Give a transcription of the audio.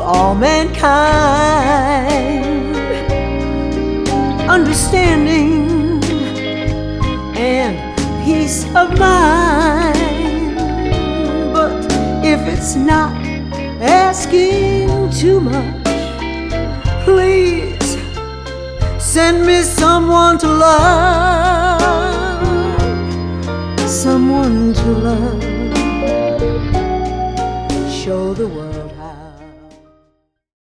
all mankind. Understanding and peace of mind. But if it's not asking too much, please send me someone to love, someone to love. Show the world